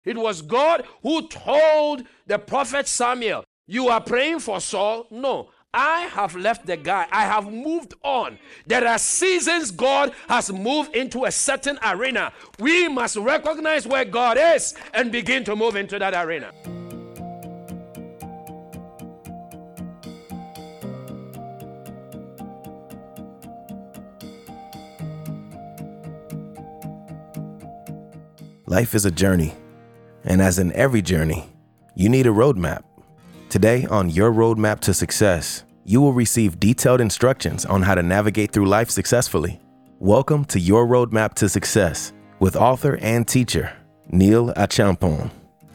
It was God who told the prophet Samuel, you are praying for Saul? No, I have left the guy. I have moved on. There are seasons God has moved into a certain arena. We must recognize where God is and begin to move into that arena. Life is a journey, and as in every journey, you need a roadmap. Today on Your Roadmap to Success, you will receive detailed instructions on how to navigate through life successfully. Welcome to Your Roadmap to Success with author and teacher, Neil Achampong.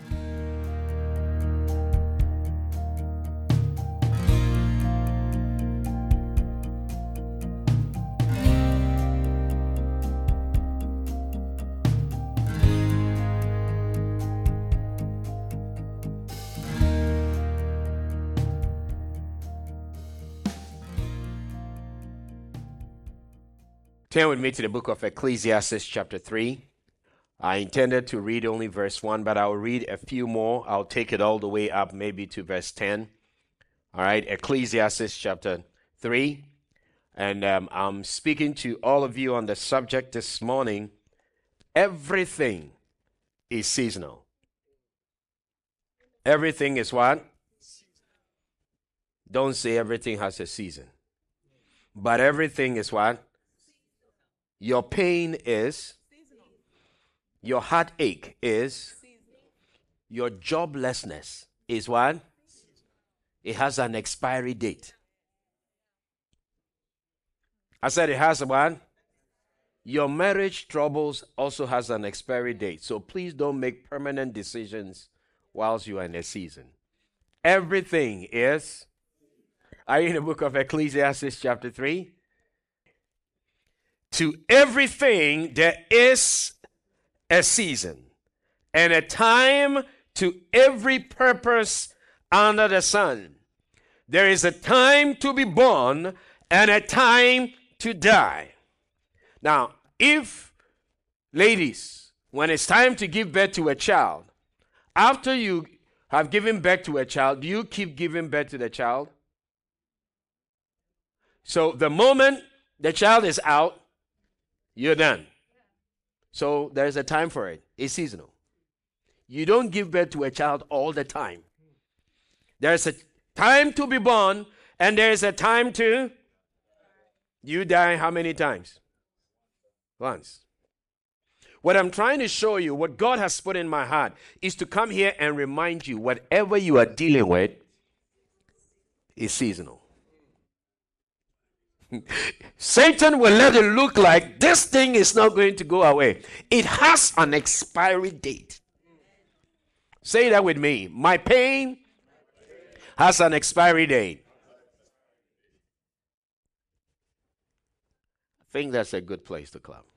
Turn with me to the book of Ecclesiastes chapter 3. I intended to read only verse 1, but I'll read a few more. I'll take it all the way up maybe to verse 10. All right, Ecclesiastes chapter 3. And I'm speaking to all of you on the subject this morning. Everything is seasonal. Everything is what? Don't say everything has a season. But everything is what? Your pain is, your heartache is, your joblessness is what? It has an expiry date. I said it has what? Your marriage troubles also has an expiry date. So please don't make permanent decisions whilst you are in a season. Everything is, are you in the book of Ecclesiastes chapter 3? To everything there is a season and a time to every purpose under the sun. There is a time to be born and a time to die. Now, if, ladies, when it's time to give birth to a child, after you have given birth to a child, do you keep giving birth to the child? So the moment the child is out, you're done. So there's a time for it. It's seasonal. You don't give birth to a child all the time. There's a time to be born, and there's a time to... You die how many times? Once. What I'm trying to show you, what God has put in my heart, is to come here and remind you whatever you are dealing with is seasonal. Satan will let it look like this thing is not going to go away. It has an expiry date. Say that with me. My pain has an expiry date. I think that's a good place to clap.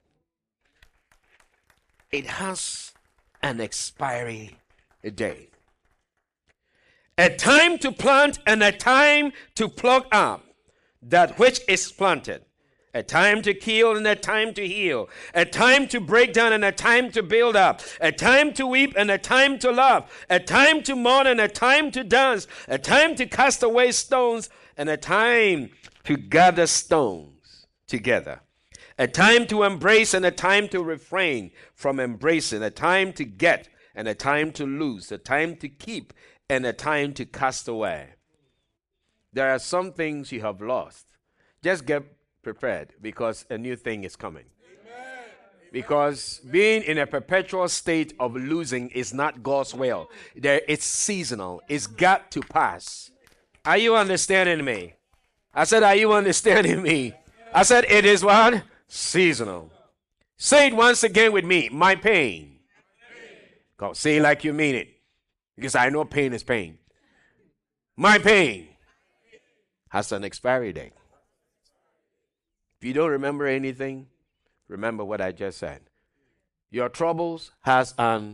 It has an expiry date. A time to plant and a time to pluck up that which is planted, a time to kill and a time to heal, a time to break down and a time to build up, a time to weep and a time to laugh, a time to mourn and a time to dance, a time to cast away stones and a time to gather stones together, a time to embrace and a time to refrain from embracing, a time to get and a time to lose, a time to keep and a time to cast away. There are some things you have lost. Just get prepared because a new thing is coming. Amen. Because being in a perpetual state of losing is not God's will. It's seasonal. It's got to pass. Are you understanding me? I said, are you understanding me? I said, it is what? Seasonal. Say it once again with me. My pain. Go, say it like you mean it. Because I know pain is pain. My pain has an expiry date. If you don't remember anything, remember what I just said. Your troubles has an...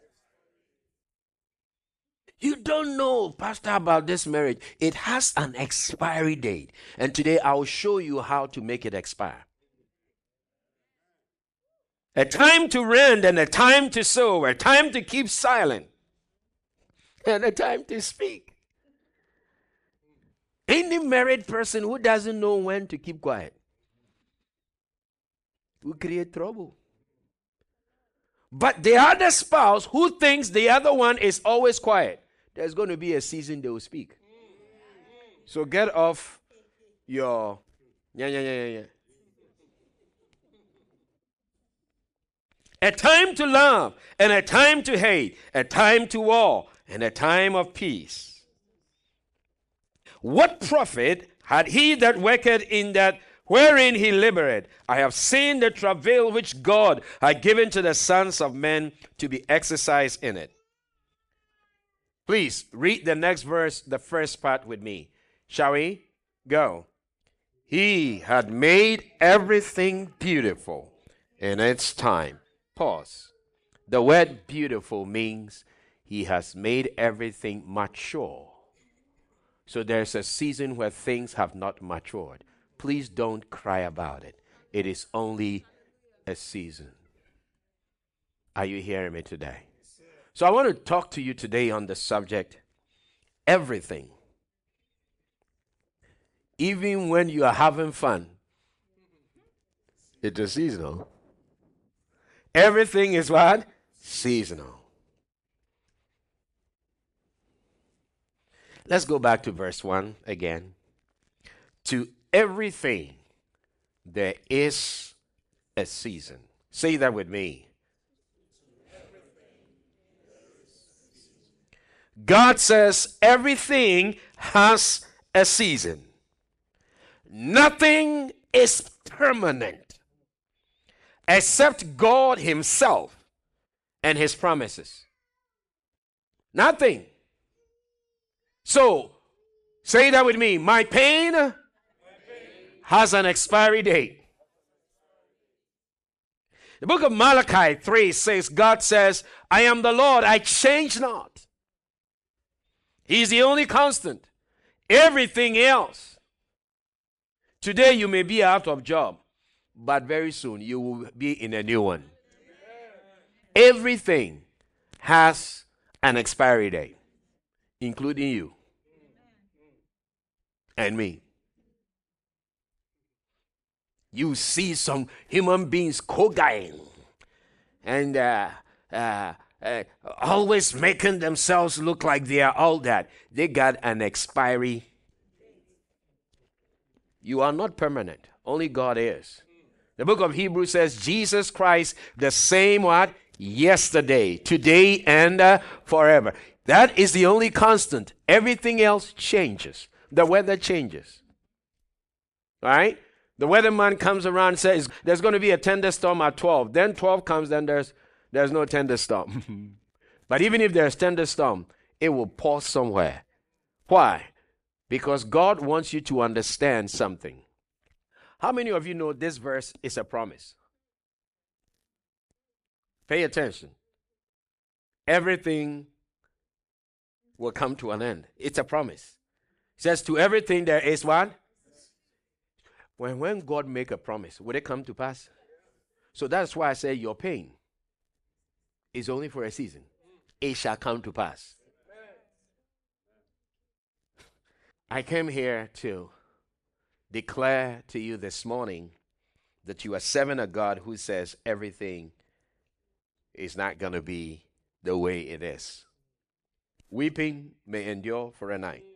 You don't know, Pastor, about this marriage. It has an expiry date. And today I'll show you how to make it expire. A time to rend and a time to sow, a time to keep silent, and a time to speak. Any married person who doesn't know when to keep quiet will create trouble. But the other spouse who thinks the other one is always quiet, there's going to be a season they will speak. So get off your A time to love and a time to hate, a time to war and a time of peace. What profit had he that worketh in that wherein he laboureth? I have seen the travail which God had given to the sons of men to be exercised in it. Please read the next verse, the first part with me. Shall we? Go. He had made everything beautiful in its time. Pause. The word beautiful means he has made everything mature. So there's a season where things have not matured. Please don't cry about it. It is only a season. Are you hearing me today? So I want to talk to you today on the subject, everything. Even when you are having fun, it is seasonal. Everything is what? Seasonal. Let's go back to verse 1 again. To everything there is a season. Say that with me. God says everything has a season. Nothing is permanent except God himself and his promises. Nothing. So, say that with me. My pain has an expiry date. The book of Malachi 3 says, God says, I am the Lord, I change not. He's the only constant. Everything else. Today you may be out of job, but very soon you will be in a new one. Everything has an expiry date, including you and me. You see some human beings co-guying and always making themselves look like they are all that. They got an expiry. You are not permanent. Only God is. The book of Hebrews says Jesus Christ, the same what? Yesterday, today, and forever. That is the only constant. Everything else changes. The weather changes. All right? The weatherman comes around and says, there's going to be a thunderstorm at 12. Then 12 comes, then there's no thunderstorm. But even if there's thunderstorm, it will pause somewhere. Why? Because God wants you to understand something. How many of you know this verse is a promise? Pay attention. Everything will come to an end. It's a promise. It says to everything there is what? When God make a promise, will it come to pass? So that's why I say your pain is only for a season. It shall come to pass. I came here to declare to you this morning that you are serving a God who says everything is not going to be the way it is. Weeping may endure for a night.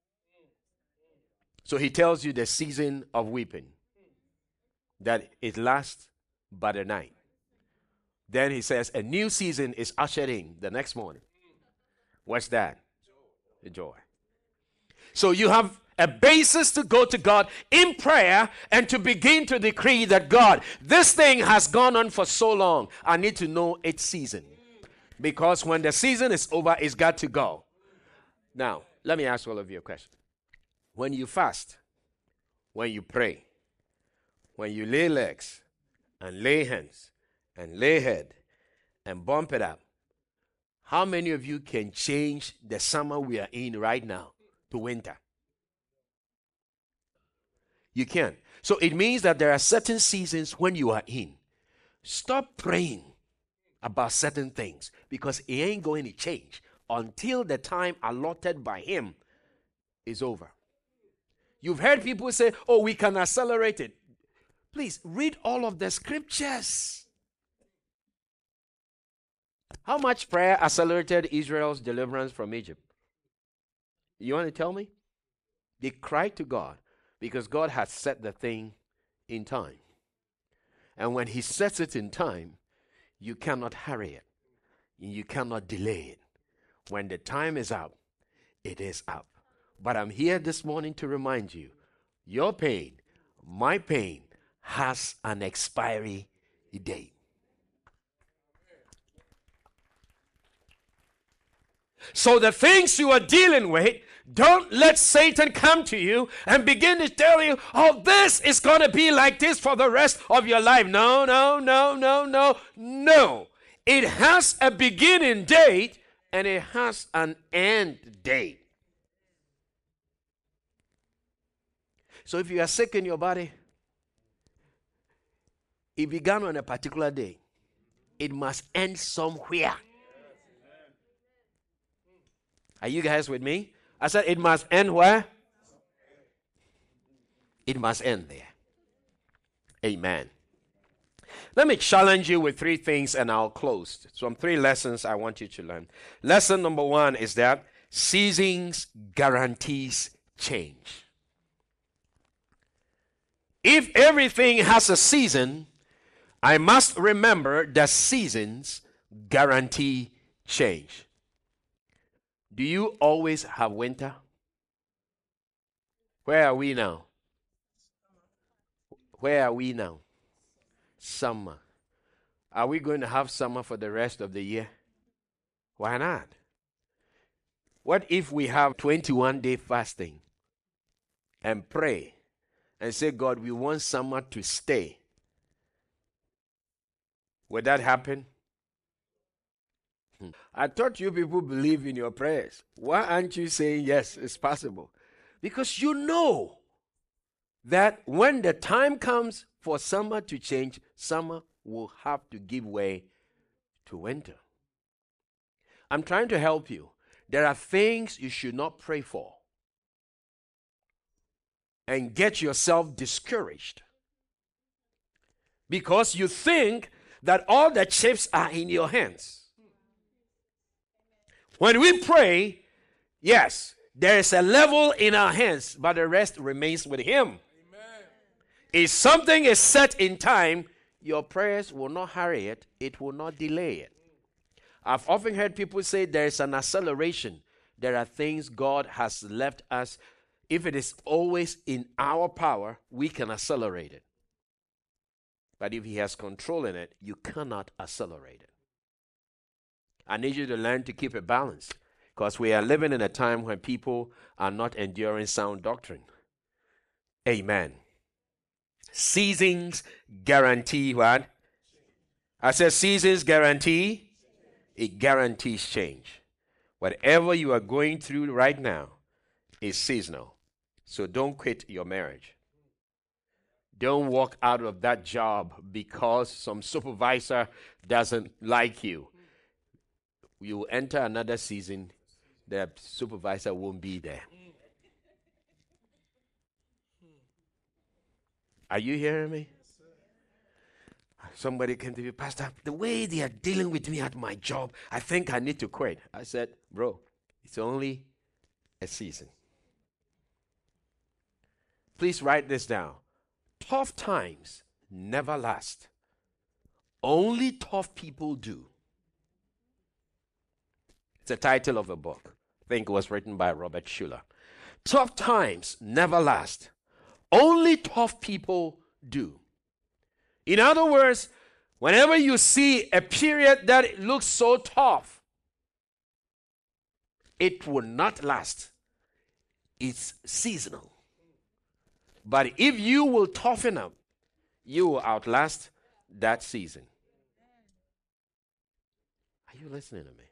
So he tells you the season of weeping, that it lasts but a night. Then he says a new season is ushered in the next morning. What's that? The joy. So you have a basis to go to God in prayer and to begin to decree that God, this thing has gone on for so long. I need to know its season. Because when the season is over, it's got to go. Now, let me ask all of you a question. When you fast, when you pray, when you lay legs and lay hands and lay head and bump it up, how many of you can change the summer we are in right now to winter? You can. So it means that there are certain seasons when you are in. Stop praying about certain things because it ain't going to change until the time allotted by him is over. You've heard people say, oh, we can accelerate it. Please read all of the scriptures. How much prayer accelerated Israel's deliverance from Egypt? You want to tell me? They cried to God because God had set the thing in time. And when he sets it in time, you cannot hurry it. You cannot delay it. When the time is up, it is up. But I'm here this morning to remind you, your pain, my pain, has an expiry date. So the things you are dealing with, don't let Satan come to you and begin to tell you, oh, this is going to be like this for the rest of your life. No, no, no, no, no, no. It has a beginning date and it has an end date. So if you are sick in your body, it began on a particular day. It must end somewhere. Are you guys with me? I said it must end where? It must end there. Amen. Let me challenge you with 3 things and I'll close. Some 3 lessons I want you to learn. Lesson number 1 is that seasons guarantees change. If everything has a season, I must remember that seasons guarantee change. Do you always have winter? Where are we now? Where are we now? Summer. Are we going to have summer for the rest of the year? Why not? What if we have 21-day fasting and pray and say, God, we want summer to stay? Would that happen? I thought you people believe in your prayers. Why aren't you saying yes, it's possible? Because you know that when the time comes for summer to change, summer will have to give way to winter. I'm trying to help you. There are things you should not pray for and get yourself discouraged because you think that all the chips are in your hands. When we pray, yes, there is a level in our hands, but the rest remains with him. Amen. If something is set in time, your prayers will not hurry it, it will not delay it. I've often heard people say there is an acceleration. There are things God has left us. If it is always in our power, we can accelerate it. But if he has control in it, you cannot accelerate it. I need you to learn to keep a balance because we are living in a time when people are not enduring sound doctrine. Amen. Seasons guarantee what? I said seasons guarantee. It guarantees change. Whatever you are going through right now is seasonal. So don't quit your marriage. Don't walk out of that job because some supervisor doesn't like you. You will enter another season, the supervisor won't be there. Are you hearing me? Somebody came to me, Pastor, the way they are dealing with me at my job, I think I need to quit. I said, bro, it's only a season. Please write this down. Tough times never last. Only tough people do. It's the title of a book. I think it was written by Robert Schuller. Tough times never last. Only tough people do. In other words, whenever you see a period that looks so tough, it will not last. It's seasonal. But if you will toughen up, you will outlast that season. Are you listening to me?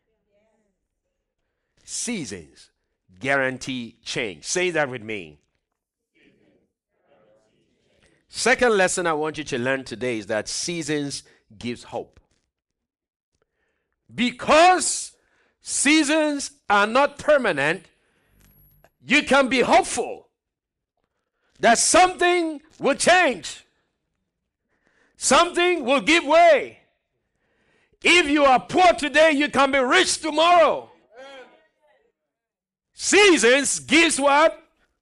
Seasons guarantee change. Say that with me. Second lesson I want you to learn today is that seasons gives hope. Because seasons are not permanent, you can be hopeful that something will change. Something will give way. If you are poor today, you can be rich tomorrow. Seasons gives what?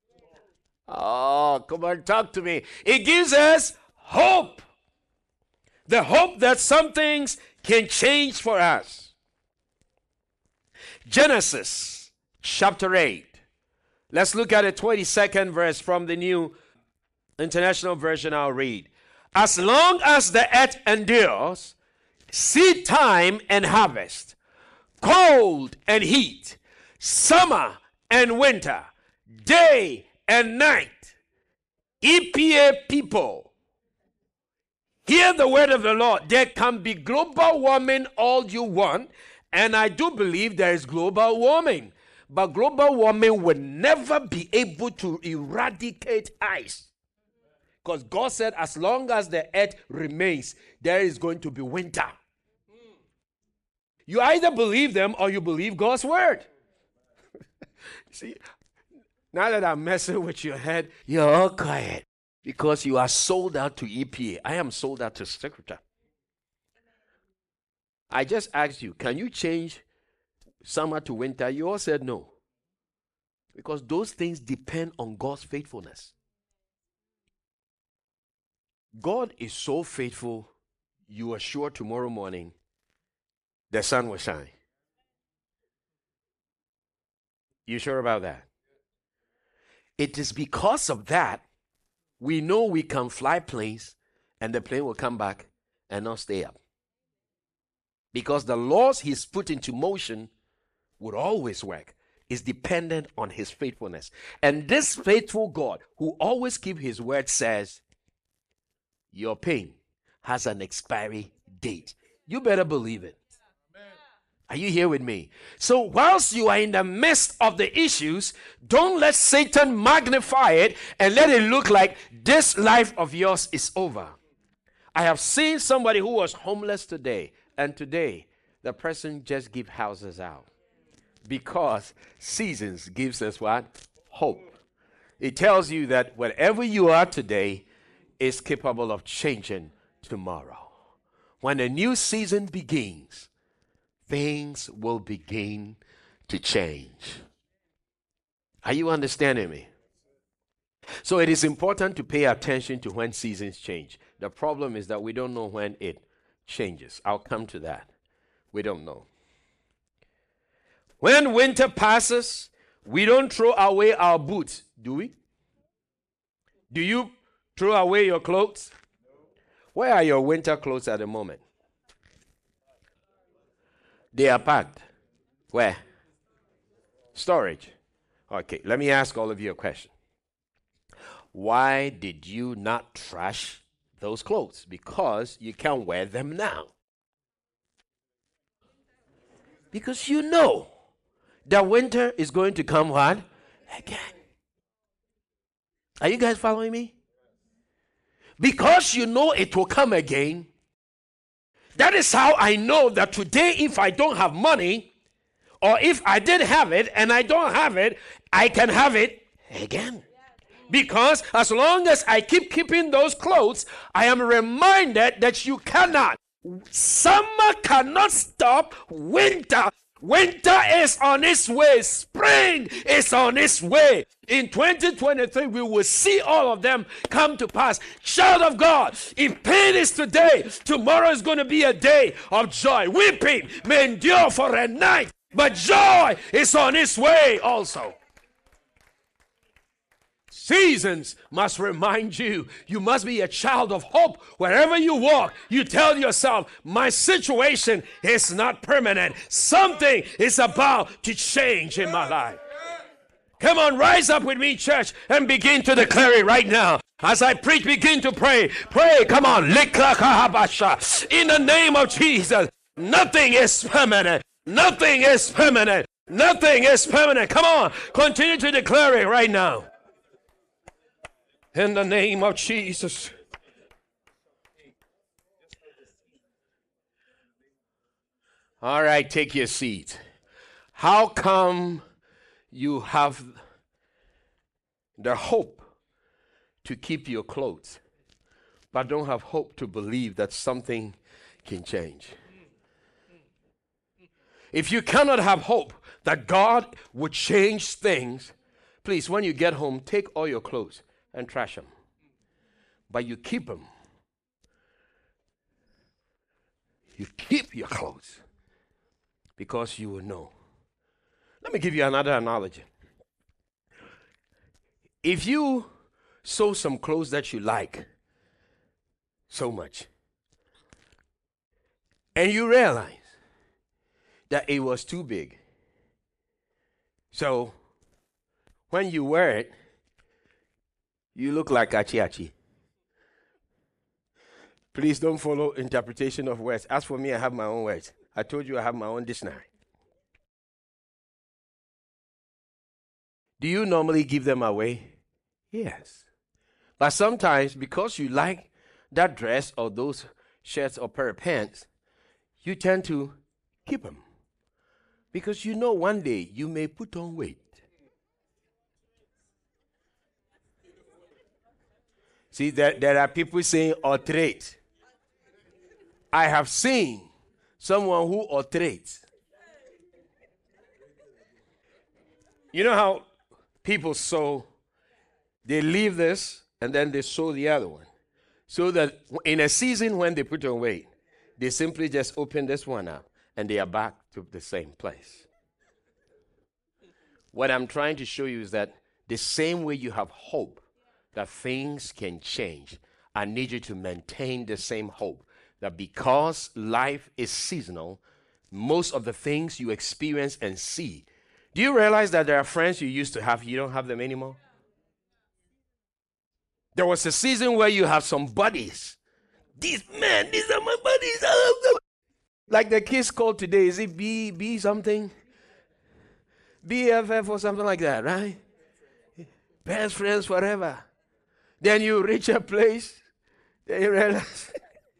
Oh, come on, talk to me. It gives us hope. The hope that some things can change for us. Genesis chapter 8. Let's look at the 22nd verse from the New International Version. I'll read. As long as the earth endures, seed time and harvest, cold and heat, summer and winter, day and night, EPA people, hear the word of the Lord. There can be global warming all you want, and I do believe there is global warming. But global warming will never be able to eradicate ice. Because God said as long as the earth remains, there is going to be winter. You either believe them or you believe God's word. See, now that I'm messing with your head, you're all quiet. Because you are sold out to EPA. I am sold out to Secretary. I just asked you, can you change summer to winter? You all said no. Because those things depend on God's faithfulness. God is so faithful, you are sure tomorrow morning the sun will shine. You sure about that? It is because of that we know we can fly planes and the plane will come back and not stay up. Because the laws he's put into motion would always work. Is dependent on his faithfulness. And this faithful God who always keeps his word says, your pain has an expiry date. You better believe it. Are you here with me? So whilst you are in the midst of the issues, don't let Satan magnify it and let it look like this life of yours is over. I have seen somebody who was homeless today, and today the person just gives houses out. Because seasons gives us what? Hope. It tells you that whatever you are today is capable of changing tomorrow. When a new season begins, things will begin to change. Are you understanding me? So it is important to pay attention to when seasons change. The problem is that we don't know when it changes. I'll come to that. We don't know. When winter passes, we don't throw away our boots, do we? Do you throw away your clothes? Where are your winter clothes at the moment? They are packed. Where? Storage. Okay, let me ask all of you a question. Why did you not trash those clothes? Because you can wear them now. Because you know that winter is going to come what? Again. Are you guys following me? Because you know it will come again. That is how I know that today if I don't have money, or if I did have it and I don't have it, I can have it again. Because as long as I keep keeping those clothes, I am reminded that you cannot. Summer cannot stop winter. Winter is on its way. Spring is on its way. In 2023, we will see all of them come to pass. Child of God, if pain is today, tomorrow is going to be a day of joy. Weeping may endure for a night, but joy is on its way also. Seasons must remind you. You must be a child of hope. Wherever you walk, you tell yourself, my situation is not permanent. Something is about to change in my life. Come on, rise up with me, church, and begin to declare it right now. As I preach, begin to pray. Pray, come on. In the name of Jesus, nothing is permanent. Nothing is permanent. Nothing is permanent. Come on, continue to declare it right now. In the name of Jesus. All right, take your seat. How come you have the hope to keep your clothes, but don't have hope to believe that something can change? If you cannot have hope that God would change things, please, when you get home, take all your clothes and trash them. But you keep them. You keep your clothes because you will know. Let me give you another analogy. If you sew some clothes that you like so much, and you realize that it was too big, so when you wear it, you look like Achi. Please don't follow interpretation of words. As for me, I have my own words. I told you I have my own dictionary. Do you normally give them away? Yes. But sometimes, because you like that dress or those shirts or pair of pants, you tend to keep them. Because you know one day you may put on weight. See, there are people saying alterate. I have seen someone who alterates. You know how people sew, they leave this and then they sew the other one. So that in a season when they put on weight, they simply just open this one up and they are back to the same place. What I'm trying to show you is that the same way you have hope that things can change, I need you to maintain the same hope that because life is seasonal, most of the things you experience and see. Do you realize that there are friends you used to have, you don't have them anymore? There was a season where you have some buddies. These are my buddies. Like the kids called today, is it B something? BFF or something like that, right? Best friends forever. Then you reach a place, then you realize,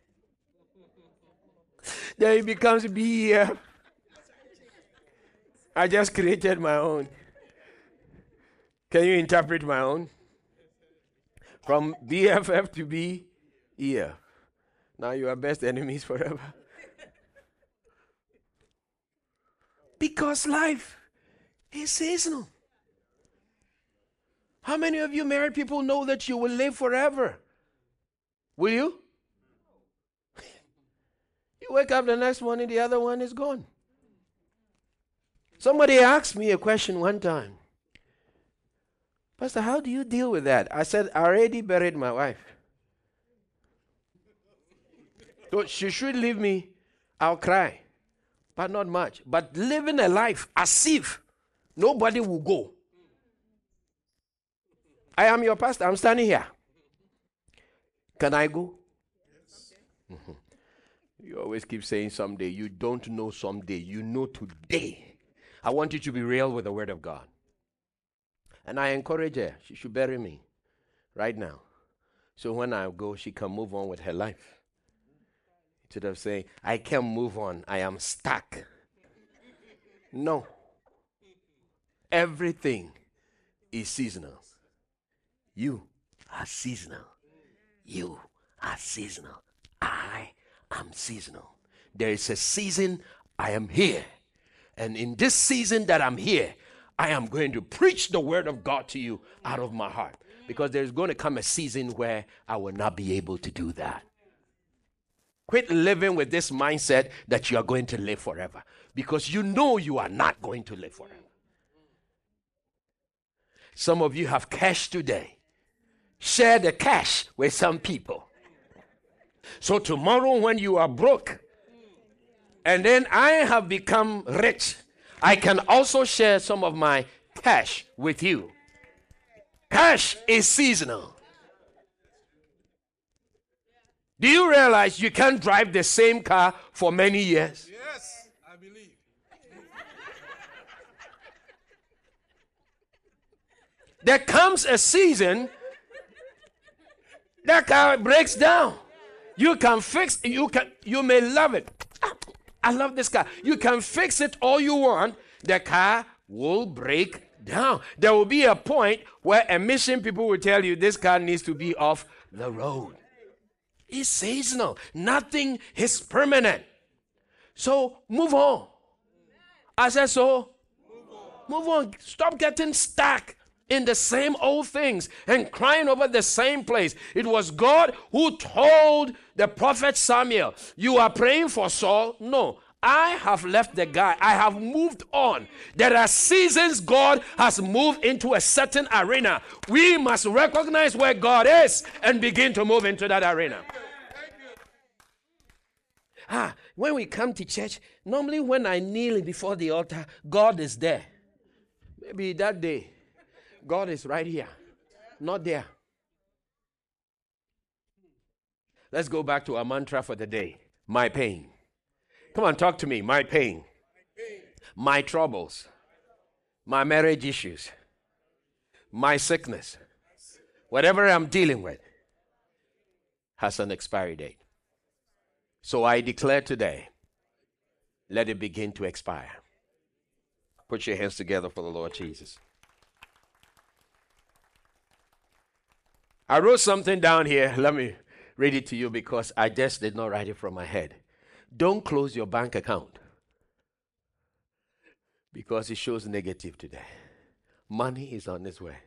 then it becomes BEF. I just created my own. Can you interpret my own? From BFF to BEF. Now you are best enemies forever. Because life is seasonal. How many of you married people know that you will live forever? Will you? You wake up the next morning, the other one is gone. Somebody asked me a question one time. Pastor, how do you deal with that? I said, I already buried my wife. So she should leave me, I'll cry. But not much. But living a life as if nobody will go. I am your pastor. I'm standing here. Can I go? Yes. Mm-hmm. You always keep saying someday. You don't know someday. You know today. I want you to be real with the word of God. And I encourage her. She should bury me right now. So when I go, she can move on with her life. Instead of saying, I can't move on. I am stuck. No. Everything is seasonal. You are seasonal. You are seasonal. I am seasonal. There is a season I am here. And in this season that I'm here, I am going to preach the word of God to you out of my heart. Because there's going to come a season where I will not be able to do that. Quit living with this mindset that you are going to live forever. Because you know you are not going to live forever. Some of you have cash today. Share the cash with some people. So tomorrow when you are broke, and then I have become rich, I can also share some of my cash with you. Cash is seasonal. Do you realize you can't drive the same car for many years? Yes, I believe. There comes a season that car breaks down. You can fix, you may love it. I love this car. You can fix it all you want. The car will break down. There will be a point where emission people will tell you this car needs to be off the road. It's seasonal. Nothing is permanent. So move on. I said so. Move on. Stop getting stuck in the same old things and crying over the same place. It was God who told the prophet Samuel, you are praying for Saul? No. I have left the guy. I have moved on. There are seasons God has moved into a certain arena. We must recognize where God is and begin to move into that arena. When we come to church, normally when I kneel before the altar, God is there. Maybe that day, God is right here, not there. Let's go back to our mantra for the day. My pain. Come on, talk to me. My pain. My troubles. My marriage issues. My sickness. Whatever I'm dealing with has an expiry date. So I declare today, let it begin to expire. Put your hands together for the Lord Jesus. I wrote something down here. Let me read it to you because I just did not write it from my head. Don't close your bank account because it shows negative today. Money is on its way.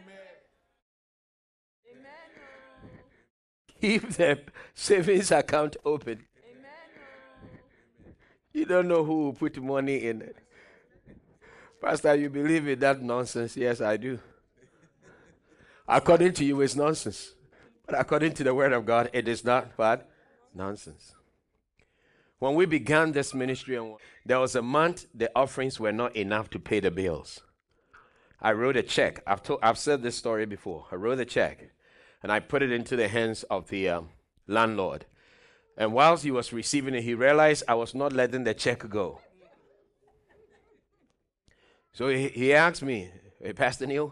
Amen. Keep the savings account open. Amen. You don't know who will put money in it. Pastor, you believe in that nonsense? Yes, I do. According to you, it's nonsense. But according to the word of God, it is not what? Nonsense. When we began this ministry, there was a month the offerings were not enough to pay the bills. I wrote a check. I've said this story before. I wrote a check, and I put it into the hands of the landlord. And whilst he was receiving it, he realized I was not letting the check go. So he asked me, hey, Pastor Neil,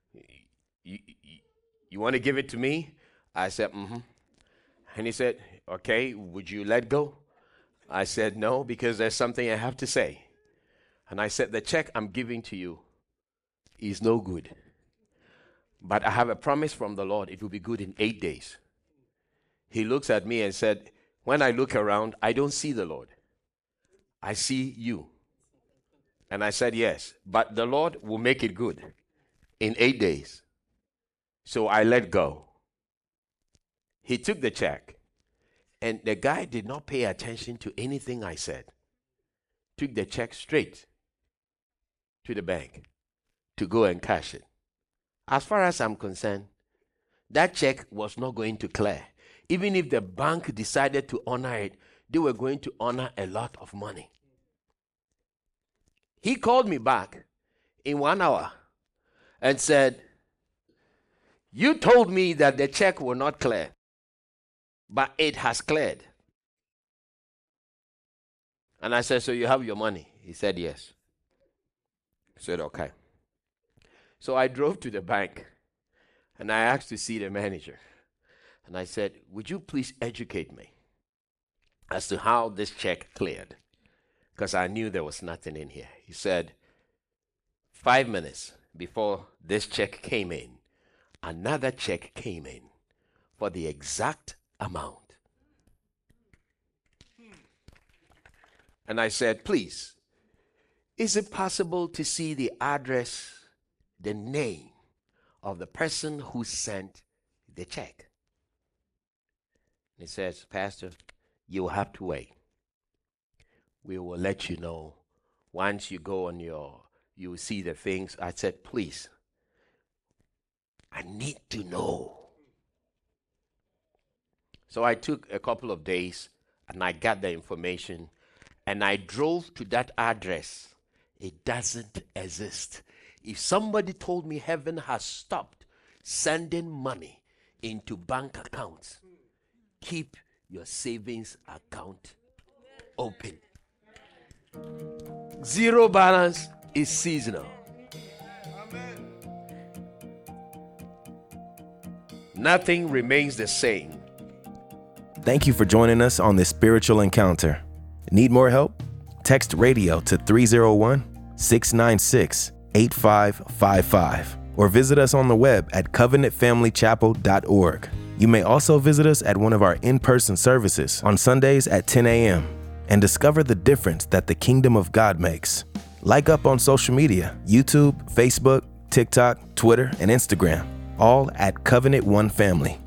you want to give it to me? I said, mm-hmm. And he said, okay, would you let go? I said, no, because there's something I have to say. And I said, the check I'm giving to you is no good. But I have a promise from the Lord, it will be good in 8 days. He looks at me and said, when I look around, I don't see the Lord. I see you. And I said, yes, but the Lord will make it good in 8 days. So I let go. He took the check. And the guy did not pay attention to anything I said. Took the check straight to the bank to go and cash it. As far as I'm concerned, that check was not going to clear. Even if the bank decided to honor it, they were going to honor a lot of money. He called me back in 1 hour and said, you told me that the check will not clear. But it has cleared. And I said, so you have your money? He said, yes. I said, okay. So I drove to the bank and I asked to see the manager. And I said, would you please educate me as to how this check cleared? Because I knew there was nothing in here. He said, 5 minutes before this check came in, another check came in for the exact amount. And I said, please, is it possible to see the address, the name of the person who sent the check? He says, Pastor, you'll have to wait. We will let you know once you go on you will see the things. I said, please, I need to know. So I took a couple of days and I got the information and I drove to that address. It doesn't exist. If somebody told me heaven has stopped sending money into bank accounts, keep your savings account open. Zero balance is seasonal. Nothing remains the same. Thank you for joining us on this spiritual encounter. Need more help? Text radio to 301-696-8555 or visit us on the web at covenantfamilychapel.org. You may also visit us at one of our in-person services on Sundays at 10 a.m. and discover the difference that the kingdom of God makes. Like up on social media, YouTube, Facebook, TikTok, Twitter, and Instagram, all at Covenant One Family.